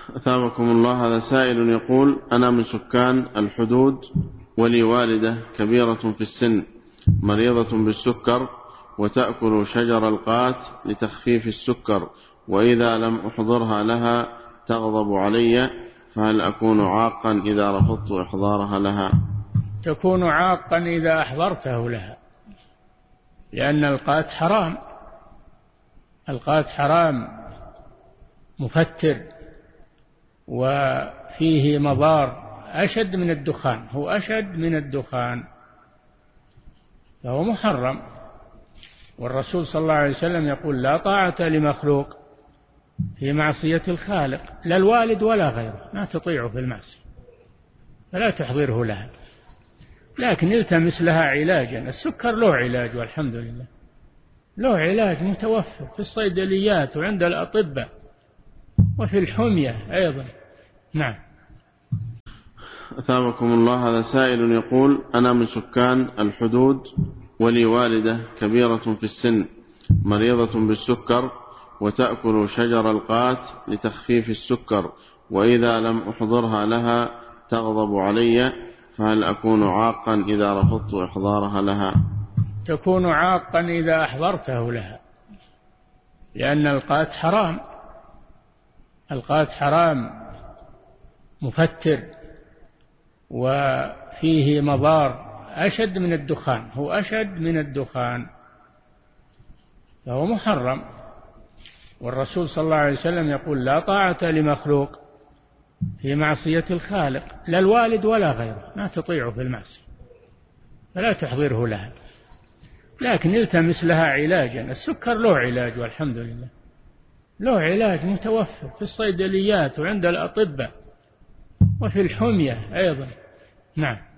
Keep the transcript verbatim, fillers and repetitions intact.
أثابكم الله. هذا سائل يقول: أنا من سكان الحدود ولي والدة كبيرة في السن مريضة بالسكر وتأكل شجر القات لتخفيف السكر، وإذا لم أحضرها لها تغضب علي، فهل أكون عاقا إذا رفضت إحضارها لها؟ تكون عاقا إذا أحضرته لها، لأن القات حرام. القات حرام مفتر وفيه مضار أشد من الدخان، هو أشد من الدخان، فهو محرم. والرسول صلى الله عليه وسلم يقول: لا طاعة لمخلوق في معصية الخالق، لا الوالد ولا غيره، ما تطيعه في المعصية فلا تحضره لها، لكن التمس لها علاجا. السكر له علاج والحمد لله، له علاج متوفر في الصيدليات وعند الأطباء وفي الحمية أيضا. نعم. أثابكم الله. هذا سائل يقول: أنا من سكان الحدود ولي والدة كبيرة في السن مريضة بالسكر وتأكل شجر القات لتخفيف السكر، وإذا لم أحضرها لها تغضب علي، فهل أكون عاقا إذا رفضت إحضارها لها؟ تكون عاقا إذا أحضرته لها، لأن القات حرام. القات حرام مفتر وفيه مضار أشد من الدخان، هو أشد من الدخان، فهو محرم. والرسول صلى الله عليه وسلم يقول: لا طاعة لمخلوق في معصية الخالق، لا الوالد ولا غيره، ما تطيعه في المعصية فلا تحضره لها، لكن التمس لها علاجا. السكر له علاج والحمد لله، له علاج متوفر في الصيدليات وعند الأطباء وفي الحمية أيضا. نعم.